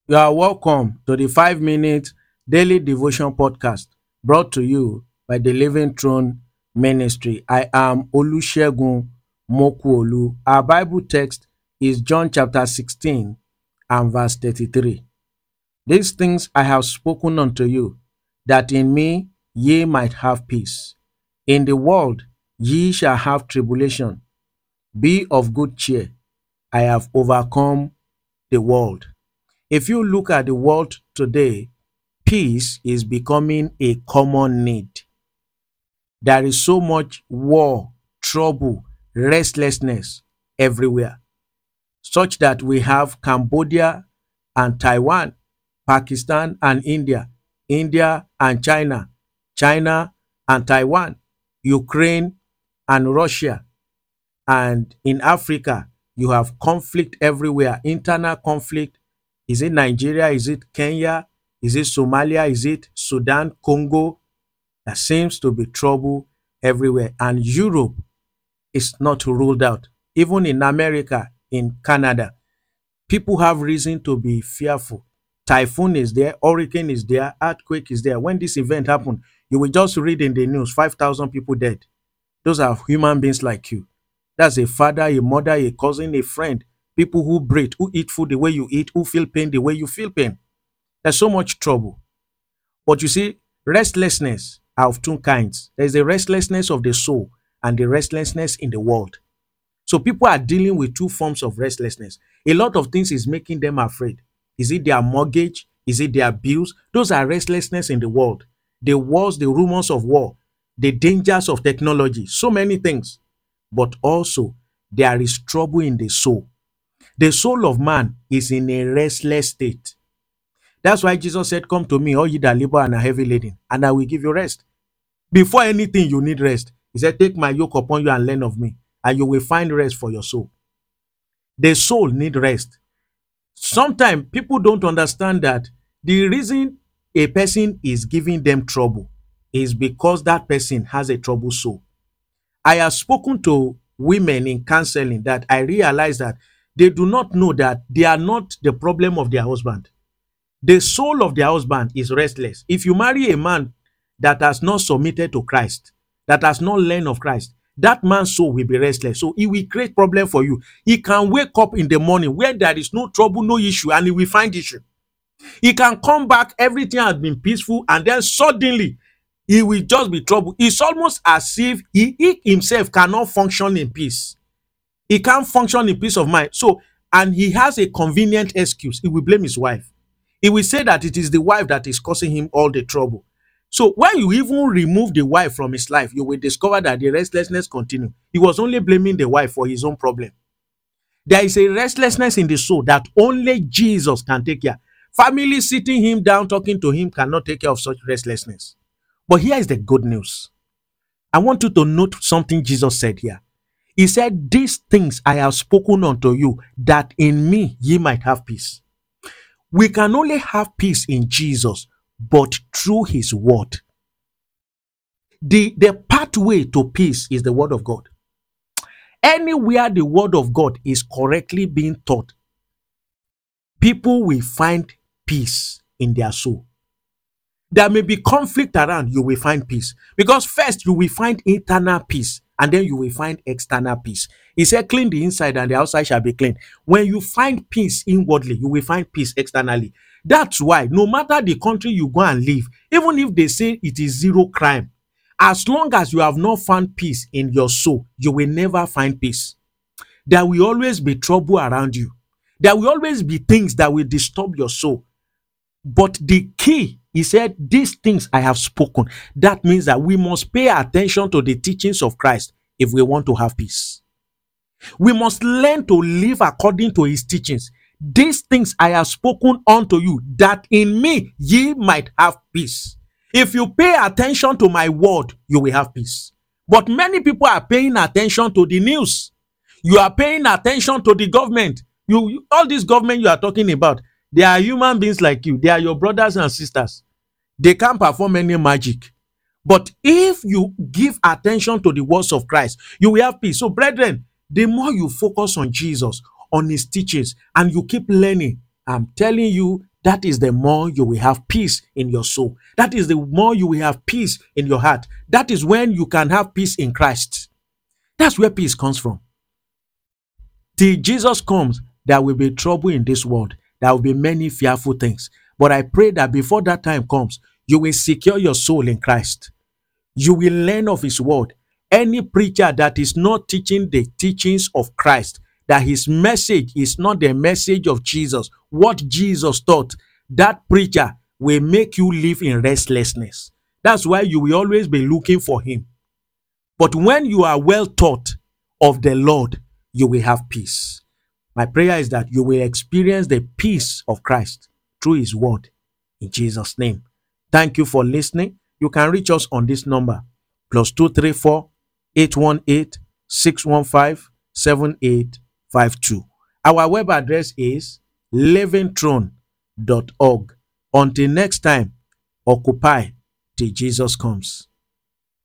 You are welcome to the 5 minute daily devotion podcast brought to you by the Living Throne Ministry. I am Olusegun Mokuolu. Our Bible text is John chapter 16 and verse 33. These things I have spoken unto you, that in me ye might have peace. In the world ye shall have tribulation. Be of good cheer. I have overcome the world. If you look at the world today, peace is becoming a common need. There is so much war, trouble, restlessness everywhere, such that we have Cambodia and Taiwan, Pakistan and India, India and China, China and Taiwan, Ukraine and Russia, and in Africa, you have conflict everywhere, internal conflict. Is it Nigeria? Is it Kenya? Is it Somalia? Is it Sudan, Congo? There seems to be trouble everywhere. And Europe is not ruled out. Even in America, in Canada, people have reason to be fearful. Typhoon is there, hurricane is there, earthquake is there. When this event happened, you will just read in the news 5,000 people dead. Those are human beings like you. That's a father, a mother, a cousin, a friend. People who breathe, who eat food the way you eat, who feel pain the way you feel pain. There's so much trouble. But you see, restlessness are of two kinds. There's the restlessness of the soul and the restlessness in the world. So people are dealing with two forms of restlessness. A lot of things is making them afraid. Is it their mortgage? Is it their bills? Those are restlessness in the world. The wars, the rumors of war, the dangers of technology, so many things. But also, there is trouble in the soul. The soul of man is in a restless state. That's why Jesus said, "Come to me, all ye that labor and are heavy laden, and I will give you rest." Before anything, you need rest. He said, "Take my yoke upon you and learn of me, and you will find rest for your soul." The soul need rest. Sometimes people don't understand that the reason a person is giving them trouble is because that person has a troubled soul. I have spoken to women in counseling that I realize that they do not know that they are not the problem of their husband. The soul of their husband is restless. If you marry a man that has not submitted to Christ, that has not learned of Christ, that man's soul will be restless. So he will create problem for you. He can wake up in the morning where there is no trouble, no issue, and he will find issue. He can come back, everything has been peaceful, and then suddenly he will just be trouble. It's almost as if he himself cannot function in peace. He can't function in peace of mind. So, and he has a convenient excuse. He will blame his wife. He will say that it is the wife that is causing him all the trouble. So when you even remove the wife from his life, you will discover that the restlessness continues. He was only blaming the wife for his own problem. There is a restlessness in the soul that only Jesus can take care. Family sitting him down, talking to him cannot take care of such restlessness. But here is the good news. I want you to note something Jesus said here. He said, "These things I have spoken unto you, that in me ye might have peace." We can only have peace in Jesus, but through his word. The pathway to peace is the word of God. Anywhere the word of God is correctly being taught, people will find peace in their soul. There may be conflict around, you will find peace. Because first, you will find internal peace, and then you will find external peace. He said, "Clean the inside, and the outside shall be clean." When you find peace inwardly, you will find peace externally. That's why, no matter the country you go and live, even if they say it is zero crime, as long as you have not found peace in your soul, you will never find peace. There will always be trouble around you. There will always be things that will disturb your soul. But the key, he said, "These things I have spoken." That means that we must pay attention to the teachings of Christ if we want to have peace. We must learn to live according to his teachings. "These things I have spoken unto you, that in me ye might have peace." If you pay attention to my word, you will have peace. But many people are paying attention to the news. You are paying attention to the government. All this government you are talking about, they are human beings like you. They are your brothers and sisters. They can't perform any magic. But if you give attention to the words of Christ, you will have peace. So, brethren, the more you focus on Jesus, on his teachings, and you keep learning, I'm telling you, that is the more you will have peace in your soul. That is the more you will have peace in your heart. That is when you can have peace in Christ. That's where peace comes from. Till Jesus comes, there will be trouble in this world. There will be many fearful things. But I pray that before that time comes, you will secure your soul in Christ. You will learn of his word. Any preacher that is not teaching the teachings of Christ, that his message is not the message of Jesus, what Jesus taught, that preacher will make you live in restlessness. That's why you will always be looking for him. But when you are well taught of the Lord, you will have peace. My prayer is that you will experience the peace of Christ through his word in Jesus' name. Thank you for listening. You can reach us on this number +234 818 615 7852. Our web address is livingthrone.org. Until next time, occupy till Jesus comes.